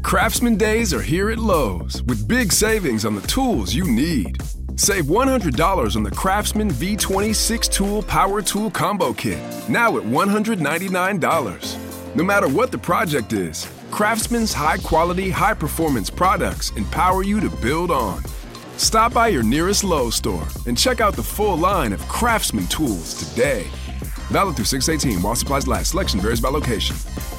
Craftsman Days are here at Lowe's with big savings on the tools you need. Save $100 on the Craftsman V20 6-Tool Power Tool Combo Kit, now at $199. No matter what the project is, Craftsman's high-quality, high-performance products empower you to build on. Stop by your nearest Lowe's store and check out the full line of Craftsman tools today. Valid through 6/18 while supplies last. Selection varies by location.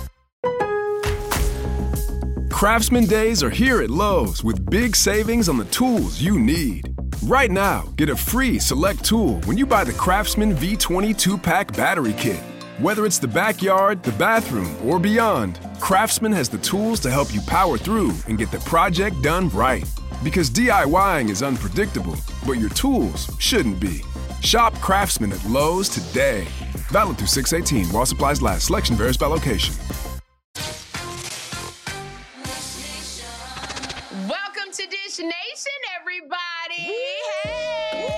Craftsman Days are here at Lowe's with big savings on the tools you need. Right now, get a free select tool when you buy the Craftsman V20 2-pack battery kit. Whether it's the backyard, the bathroom, or beyond, Craftsman has the tools to help you power through and get the project done right. Because DIYing is unpredictable, but your tools shouldn't be. Shop Craftsman at Lowe's today. Valid through 6/18 while supplies last. Selection varies by location. Welcome to Dish Nation, everybody. Hey.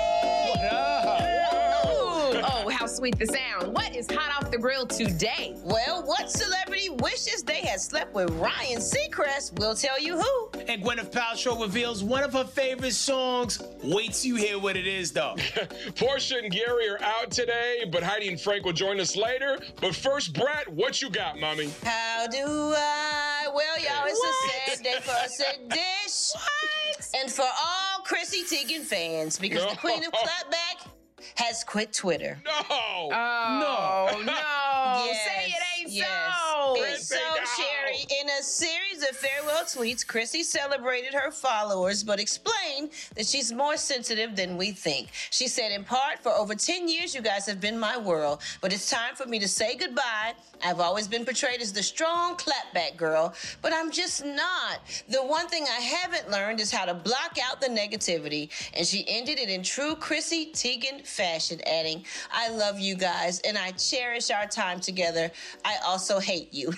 Oh, how sweet the sound. What is hot off the grill today? Well, what celebrity wishes they had slept with Ryan Seacrest? We'll tell you who. And Gwyneth Paltrow reveals one of her favorite songs. Wait till you hear what it is, though. Portia and Gary are out today, but Heidi and Frank will join us later. But first, Brett, what you got, mommy? How do I? Well, y'all, it's a sad day for us at Dish. What? And for all Chrissy Teigen fans, because the queen of clapback has quit Twitter. No! Oh, no. Yes, Say it ain't yes. so. It's so, Sherry. In a series of farewell tweets, Chrissy celebrated her followers, but explained that she's more sensitive than we think. She said, in part, for over 10 years, you guys have been my world, but it's time for me to say goodbye. I've always been portrayed as the strong clapback girl, but I'm just not. The one thing I haven't learned is how to block out the negativity, and she ended it in true Chrissy Teigen fashion, adding, I love you guys, and I cherish our time together. I also hate you.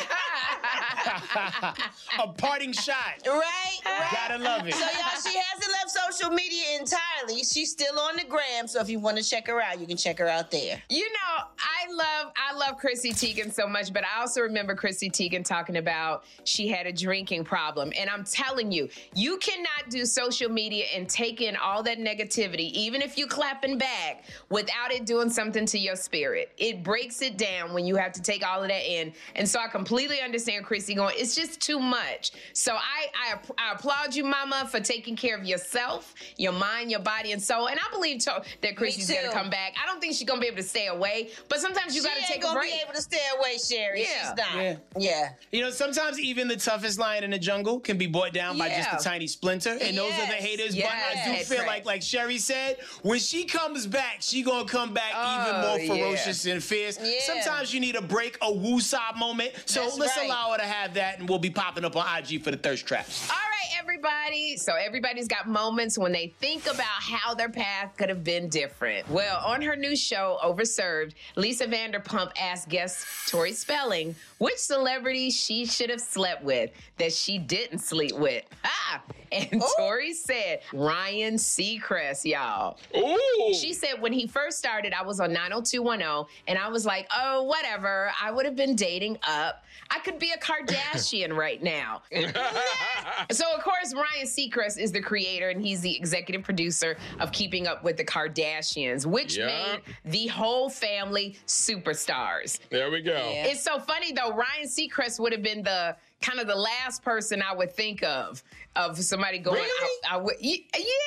A parting shot. Right? Gotta love it. So, y'all, she hasn't left social media entirely. She's still on the gram, so if you want to check her out, you can check her out there. You know, I love Chrissy Teigen so much, but I also remember Chrissy Teigen talking about she had a drinking problem. And I'm telling you, you cannot do social media and take in all that negativity, even if you clapping back, without it doing something to your spirit. It breaks it down when you have to take all of that in. And so I completely understand Chrissy going, it's just too much. So I applaud you, Mama, for taking care of yourself, your mind, your body, and soul. And I believe that Chrissy's going to come back. I don't think she's going to be able to stay away, but sometimes you got to take a break. She ain't going to be able to stay away, Sherry. Yeah. She's not. Yeah. You know, sometimes even the toughest lion in the jungle can be brought down by just a tiny splinter, and those are the haters. Yes. But I do feel like Sherry said, when she comes back, she gonna come back even more ferocious and fierce. Yeah. Sometimes you need a break, a woo-saw moment. So let's allow her to have that, and we'll be popping up on IG for the thirst traps. All right, everybody. So everybody's got moments when they think about how their path could have been different. Well, on her new show, Overserved, Lisa Vanderpump asked guest Tori Spelling which celebrity she should have slept with that she didn't sleep with. And Tori said Ryan Seacrest, y'all. Ooh. She said when he first started, I was on 90210, and I was like, oh, whatever. I would have been dating up. I could be a Kardashian right now. So, of course, Ryan Seacrest is the creator, and he's the executive producer of Keeping Up with the Kardashians, which made the whole family superstars. There we go. Yeah. It's so funny, though. Ryan Seacrest would have been the kind of the last person I would think of somebody going. Really?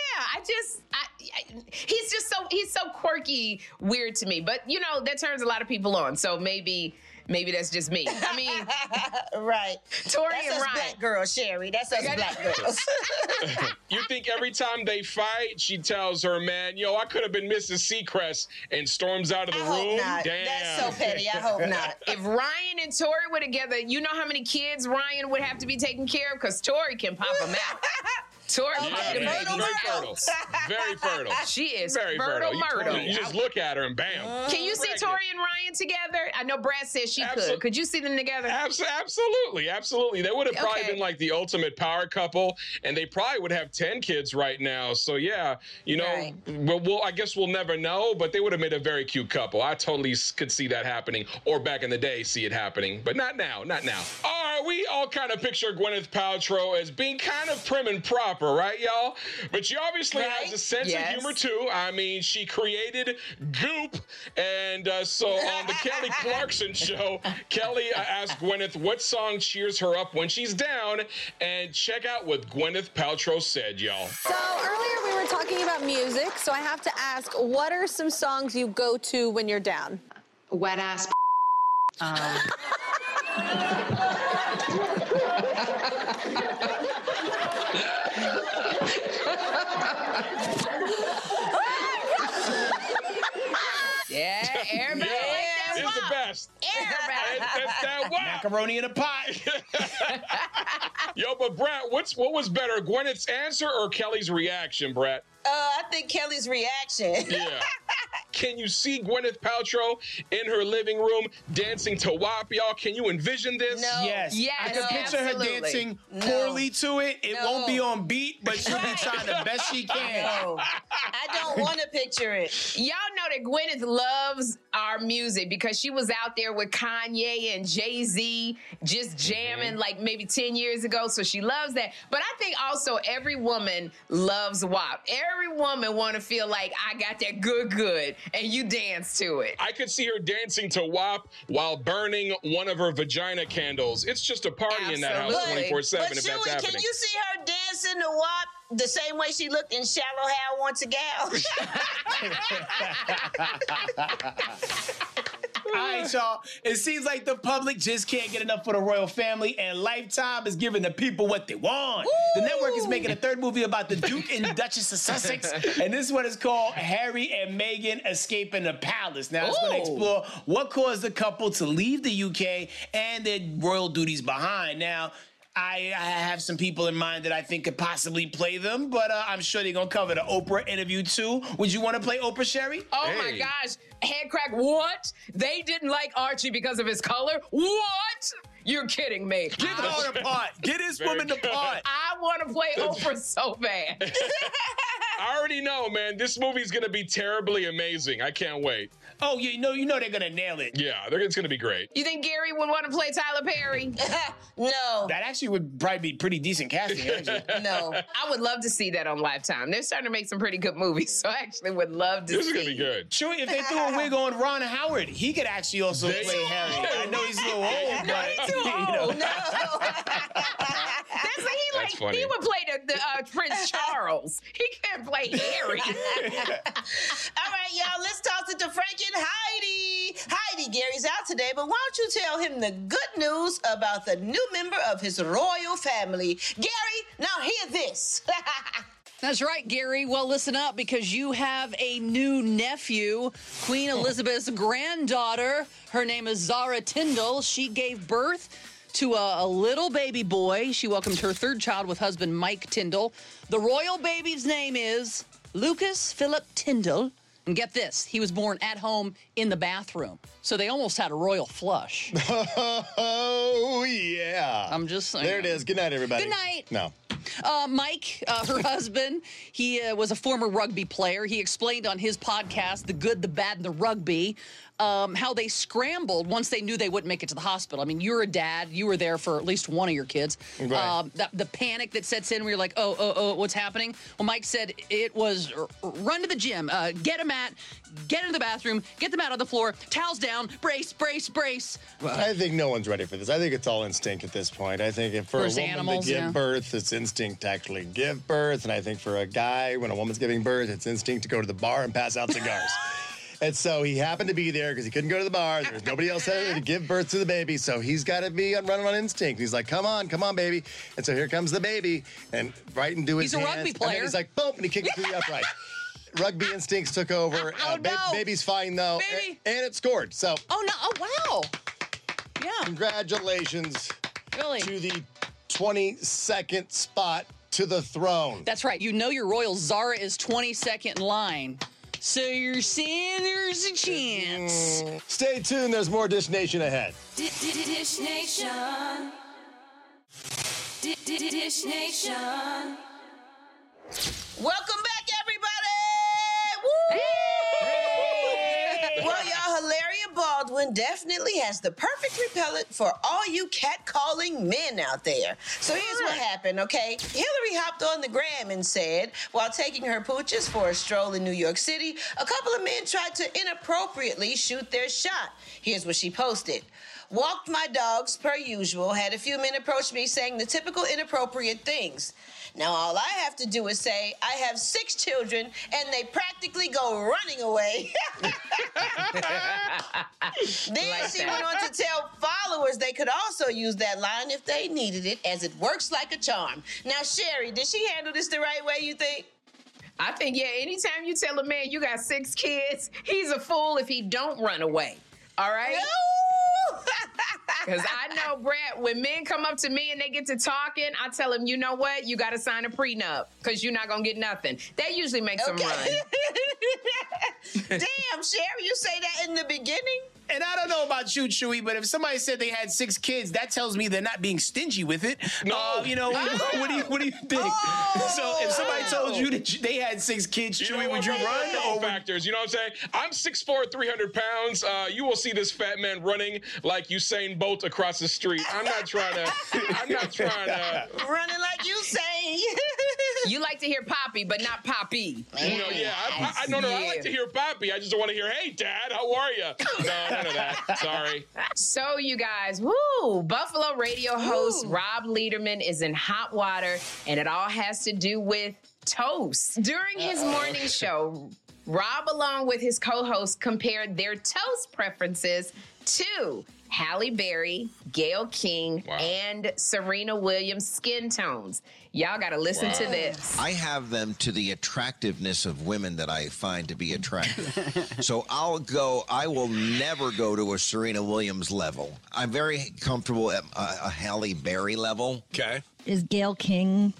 He's so quirky, weird to me. But you know that turns a lot of people on. So maybe that's just me. I mean, right. Tori That's and us Ryan. black girls, Sherry. That's us black girls. You think every time they fight, she tells her man, yo, I could have been Mrs. Seacrest, and storms out of the I room? hope not. Damn. That's so petty. I hope not. If Ryan and Tori were together, you know how many kids Ryan would have to be taken care of? Because Tori can pop them out. Tori, Okay, very fertile. Very fertile. She is Very fertile fertile. myrtle. You just look at her and bam. Can you see Tori and Ryan being together? I know Brad said she could. Could you see them together? Absolutely. They would have probably been like the ultimate power couple, and they probably would have 10 kids right now. So yeah, I guess we'll never know, but they would have made a very cute couple. I totally could see that happening, or back in the day see it happening, but not now. All right, we all kind of picture Gwyneth Paltrow as being kind of prim and proper, right, y'all? But she obviously has a sense of humor too. I mean, she created Goop, and so on the Kelly Clarkson show, Kelly asked Gwyneth what song cheers her up when she's down, and check out what Gwyneth Paltrow said, y'all. So earlier we were talking about music, so I have to ask, what are some songs you go to when you're down? Wet ass. Yeah, everybody like that it's the best. Everybody. It's that WAP. Macaroni in a pot. Yo, but Brad, what was better, Gwyneth's answer or Kelly's reaction, Brad? I think Kelly's reaction. Yeah. Can you see Gwyneth Paltrow in her living room dancing to WAP, y'all? Can you envision this? No. Yes. I can picture her dancing poorly to it. It won't be on beat, but she'll be trying the best she can. No. I don't want to picture it. Y'all know that Gwyneth loves our music because she was out there with Kanye and Jay-Z just jamming like maybe 10 years ago. So she loves that. But I think also every woman loves WAP. Every woman want to feel like I got that good, and you dance to it. I could see her dancing to WAP while burning one of her vagina candles. It's just a party in that house 24/7 if that's happening. Can you see her dancing to WAP the same way she looked in Shallow Hal Once a Gal? All right, y'all. It seems like the public just can't get enough for the royal family, and Lifetime is giving the people what they want. Woo! The network is making a third movie about the Duke and Duchess of Sussex, and this one is called Harry and Meghan Escaping the Palace. Now, it's going to explore what caused the couple to leave the UK and their royal duties behind. Now, I have some people in mind that I think could possibly play them, but I'm sure they're going to cover the Oprah interview, too. Would you want to play Oprah, Sherry? Oh, my gosh. Head crack, what? They didn't like Archie because of his color? What? You're kidding me. Get her the part. Get this woman the part. I want to play Oprah so bad. I already know, man. This movie's going to be terribly amazing. I can't wait. Oh, you know they're going to nail it. Yeah, it's going to be great. You think Gary would want to play Tyler Perry? No. That actually would probably be pretty decent casting, actually. No. I would love to see that on Lifetime. They're starting to make some pretty good movies, so I actually would love to see. This is going to be good. Sure, if they threw a wig on Ron Howard, he could actually also play Harry. I know he's a little old, but too old. No. That's funny. He would play the Prince Charles. He can't play Harry. All right, y'all, let's toss it to Frank and Heidi. Heidi, Gary's out today, but why don't you tell him the good news about the new member of his royal family? Gary, now hear this. That's right, Gary. Well, listen up, because you have a new nephew, Queen Elizabeth's granddaughter. Her name is Zara Tindall. She gave birth to a little baby boy. She welcomed her third child with husband Mike Tindall. The royal baby's name is Lucas Philip Tindall. And get this, he was born at home in the bathroom. So they almost had a royal flush. Oh, yeah. I'm just saying. There it is. Good night, everybody. Good night. No. Mike, her husband, he was a former rugby player. He explained on his podcast, The Good, the Bad, and the Rugby, how they scrambled once they knew they wouldn't make it to the hospital. I mean, you're a dad. You were there for at least one of your kids. Right. The panic that sets in where you're like, oh, what's happening? Well, Mike said it was run to the gym, get a mat, get into the bathroom, get the mat on the floor, towels down, brace. I think no one's ready for this. I think it's all instinct at this point. I think if for a woman to give birth, it's instinct to actually give birth. And I think for a guy, when a woman's giving birth, it's instinct to go to the bar and pass out cigars. And so he happened to be there because he couldn't go to the bar. There was nobody else there to give birth to the baby. So he's got to be running on instinct. He's like, come on, baby. And so here comes the baby. And right into his hands. He's a rugby player. And then he's like, boom, and he kicked it through the upright. Rugby instincts took over. No. Baby's fine, though. Baby. And it scored. So. Oh, no. Oh, wow. Yeah. Congratulations really? To the 22nd spot to the throne. That's right. You know your royal Zara is 22nd in line So you're saying there's a chance. Stay tuned. There's more Dish Nation ahead. Dish Nation. Dish Nation. Welcome back, everybody! Woo! Hey! Well, y'all, Hilaria Baldwin definitely has the perfect repellent for all you catcalling men out there. So here's what happened, okay? Hillary hopped on the gram and said, while taking her pooches for a stroll in New York City, a couple of men tried to inappropriately shoot their shot. Here's what she posted. Walked my dogs per usual, had a few men approach me saying the typical inappropriate things. Now, all I have to do is say, I have 6 children, and they practically go running away. Then she went on to tell followers they could also use that line if they needed it, as it works like a charm. Now, Sherry, did she handle this the right way, you think? I think, yeah, anytime you tell a man you got 6 kids, he's a fool if he don't run away. All right? No! Because I know, Brad, when men come up to me and they get to talking, I tell them, you know what? You got to sign a prenup because you're not going to get nothing. That usually makes them run. Damn, Sherry, you say that in the beginning? And I don't know about you, Chewy, but if somebody said they had 6 kids, that tells me they're not being stingy with it. No. You know, what do you think? So if somebody told you that they had 6 kids, Chewy, would you run? Or factors, you know what I'm saying? I'm 6'4", 300 pounds. You will see this fat man running like Usain Bolt across the street. I'm not trying to. Running like Usain. You like to hear Poppy, but not Poppy. You know, yeah. I like to hear Poppy. I just don't want to hear, hey, Dad, how are you? No, none of that. Sorry. So, you guys, Buffalo radio host Rob Lederman is in hot water, and it all has to do with toast. During his morning show, Rob, along with his co-host, compared their toast preferences to Halle Berry, Gayle King, and Serena Williams' skin tones. Y'all got to listen to this. I have them to the attractiveness of women that I find to be attractive. So I will never go to a Serena Williams level. I'm very comfortable at a Halle Berry level. Okay. Is Gayle King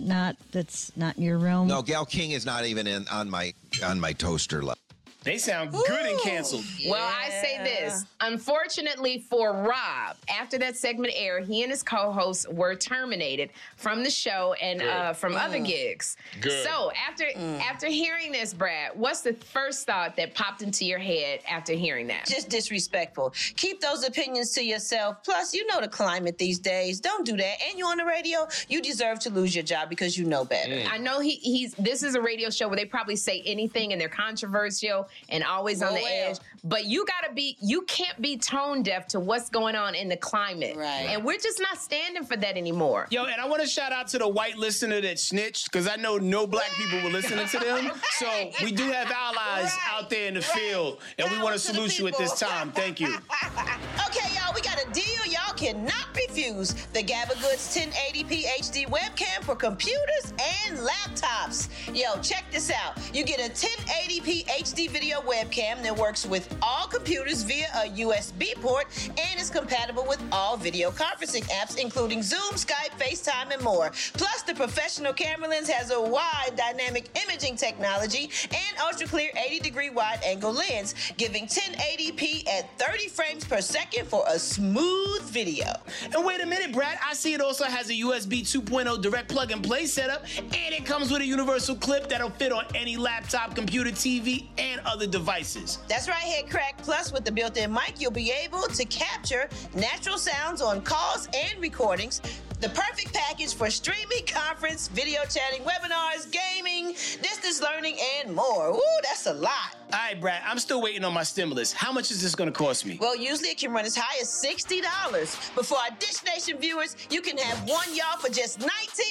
that's not in your realm? No, Gayle King is not even on my toaster level. They sound good and canceled. Well, I say this. Unfortunately for Rob, after that segment aired, he and his co-hosts were terminated from the show and from other gigs. Good. So after hearing this, Brad, what's the first thought that popped into your head after hearing that? Just disrespectful. Keep those opinions to yourself. Plus, you know the climate these days. Don't do that. And you're on the radio, you deserve to lose your job because you know better. I know this is a radio show where they probably say anything and they're controversial and always on the edge. But you can't be tone deaf to what's going on in the climate. Right. And we're just not standing for that anymore. Yo, and I want to shout out to the white listener that snitched, because I know no black people were listening to them. So we do have allies out there in the field, and we want to salute you at this time. Thank you. Okay, y'all, we got a deal y'all cannot refuse. The GabaGoods 1080p HD webcam for computers and laptops. Yo, check this out. You get a 1080p HD video webcam that works with all computers via a USB port and is compatible with all video conferencing apps, including Zoom, Skype, FaceTime, and more. Plus, the professional camera lens has a wide dynamic imaging technology and ultra-clear 80-degree wide-angle lens, giving 1080p at 30 frames per second for a smooth video. And wait a minute, Brad. I see it also has a USB 2.0 direct plug-and-play setup, and it comes with a universal clip that'll fit on any laptop, computer, TV, and other devices. That's right, Head Crack. Plus, with the built-in mic, you'll be able to capture natural sounds on calls and recordings. The perfect package for streaming, conference, video chatting, webinars, gaming, distance learning, and more. Ooh, that's a lot. All right, Brad, I'm still waiting on my stimulus. How much is this going to cost me? Well, usually it can run as high as $60. But for our Dish Nation viewers, you can have one y'all for just $19.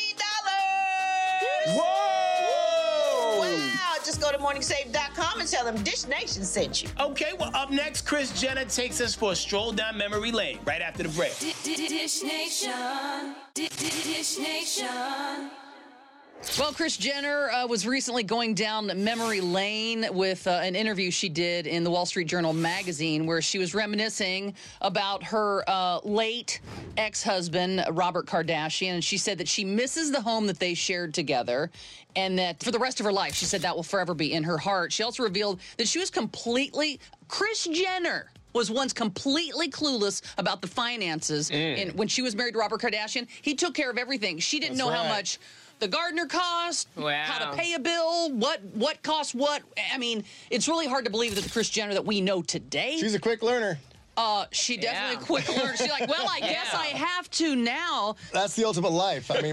Whoa! Wow, just go to morningsave.com and tell them Dish Nation sent you. Okay, well, up next, Chris Jenner takes us for a stroll down memory lane right after the break. Dish Nation. Dish Nation. Well, Kris Jenner was recently going down memory lane with an interview she did in the Wall Street Journal magazine where she was reminiscing about her late ex-husband, Robert Kardashian. And she said that she misses the home that they shared together and that for the rest of her life, she said that will forever be in her heart. She also revealed that she was Kris Jenner was once completely clueless about the finances. When she was married to Robert Kardashian, he took care of everything. She didn't know how much the gardener cost, how to pay a bill, what costs what. I mean, it's really hard to believe that the Kris Jenner that we know today. She's a quick learner. She definitely a quick learner. She's like, well, I guess I have to now. That's the ultimate life. I mean,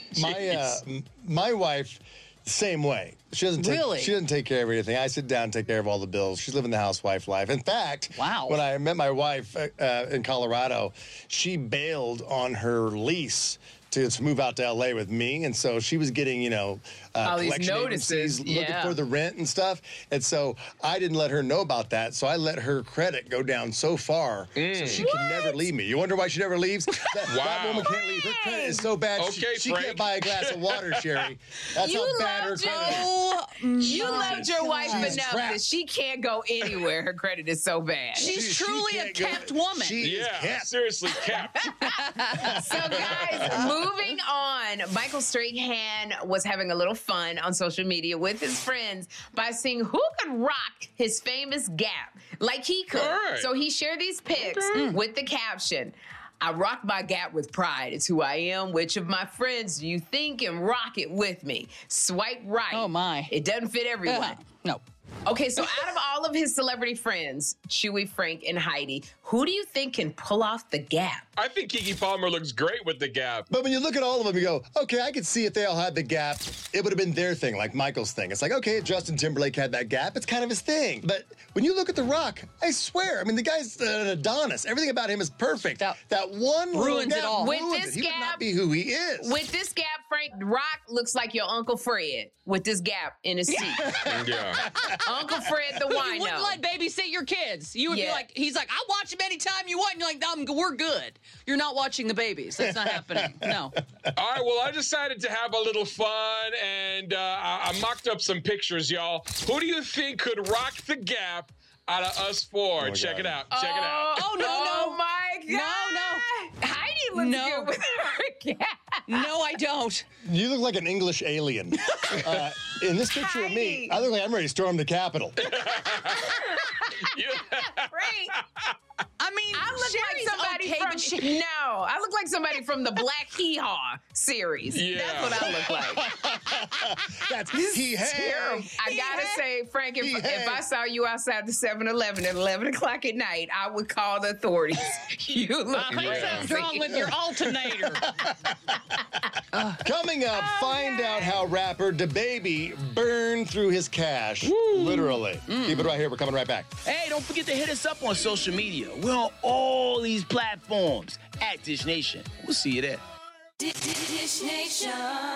my wife, same way. She doesn't take care of everything. I sit down and take care of all the bills. She's living the housewife life. In fact, when I met my wife in Colorado, she bailed on her lease to move out to L.A. with me. And so she was getting, collection agencies looking for the rent and stuff. And so I didn't let her know about that. So I let her credit go down so far so she can never leave me. You wonder why she never leaves? That woman can't leave. Her credit is so bad, she can't buy a glass of water, Sherry. That's how bad her credit is. You loved your wife enough that she can't go anywhere. Her credit is so bad. She's truly a kept woman. Seriously kept. So, guys, moving on, Michael Strahan was having a little fun on social media with his friends by seeing who could rock his famous Gap like he could. So he shared these pics with the caption, "I rock my Gap with pride. It's who I am. Which of my friends do you think can rock it with me? Swipe right." Oh, my. It doesn't fit everyone. No. Okay, so out of all of his celebrity friends, Chewy, Frank, and Heidi, who do you think can pull off the Gap? I think Keke Palmer looks great with the Gap. But when you look at all of them, you go, okay, I could see if they all had the Gap, it would have been their thing, like Michael's thing. It's like, okay, Justin Timberlake had that Gap. It's kind of his thing. But when you look at The Rock, I swear, I mean, the guy's an Adonis. Everything about him is perfect. That one ruins it all. With this He Gap, would not be who he is. With this Gap, Frank, Rock looks like your Uncle Fred with this Gap in his seat. Uncle Fred the wino. You wouldn't let babysit your kids. You would be like, he's like, I'll watch them anytime you want. And you're like, we're good. You're not watching the babies. That's not happening. No. All right, well, I decided to have a little fun, and I mocked up some pictures, y'all. Who do you think could rock the Gap out of us four? Check it out. Check it out. Oh, no. Oh, my God. No. Heidi looks good with her Gap. No, I don't. You look like an English alien. In this picture of me, I look like I'm ready to storm the Capitol. Great. I mean, I look Sherry's like somebody okay, from I look like somebody from the Black Hee Haw series. Yeah. That's what I look like. That's terrible. I gotta say, Frank, if I saw you outside the 7-Eleven at 11 o'clock at night, I would call the authorities. You look crazy. Something's wrong with your alternator. Coming up, find out how rapper DaBaby burned through his cash. Literally. Keep it right here. We're coming right back. Hey, don't forget to hit us up on social media. We're on all these platforms at Dish Nation. We'll see you there. Dish Nation.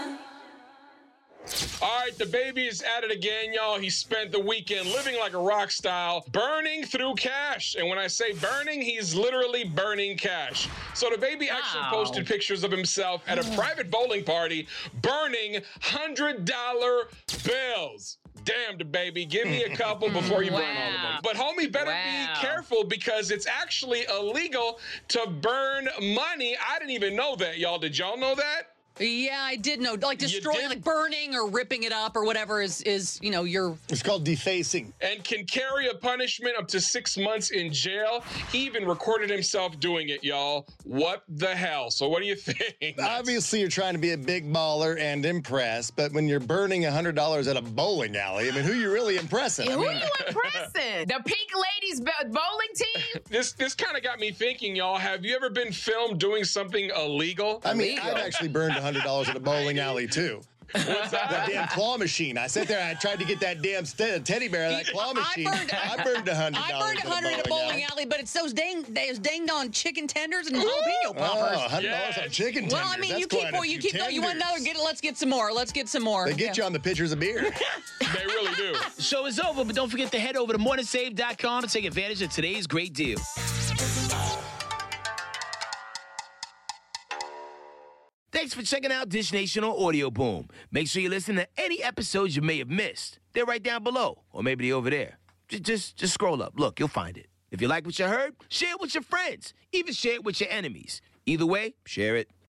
All right, DaBaby is at it again, y'all. He spent the weekend living like a rock style, burning through cash. And when I say burning, he's literally burning cash. So DaBaby actually posted pictures of himself at a private bowling party burning $100 bills. Damn, DaBaby, give me a couple before you burn all of them. But homie, better be careful because it's actually illegal to burn money. I didn't even know that, y'all. Did y'all know that? Yeah, I did know. Like destroying, like burning or ripping it up or whatever is your... It's called defacing. And can carry a punishment up to 6 months in jail. He even recorded himself doing it, y'all. What the hell? So what do you think? Obviously, you're trying to be a big baller and impress, but when you're burning $100 at a bowling alley, I mean, who are you really impressing? Who are you impressing? The Pink Ladies bowling team? This kind of got me thinking, y'all. Have you ever been filmed doing something illegal? I mean, I've actually burned $100 at a bowling alley, too. What's that? That damn claw machine. I sat there and I tried to get that damn teddy bear, that claw machine. I burned $100. I burned $100 at a bowling alley, but it's those danged on chicken tenders and jalapeno poppers. Oh, $100 on chicken tenders. Well, I mean, you keep going. You want another? Let's get some more. Let's get some more. They get you on the pitchers of beer. They really do. The show is over, but don't forget to head over to morningsave.com to take advantage of today's great deal. Thanks for checking out Dish Nation on Audio Boom. Make sure you listen to any episodes you may have missed. They're right down below, or maybe they're over there. Just scroll up. Look, you'll find it. If you like what you heard, share it with your friends. Even share it with your enemies. Either way, share it.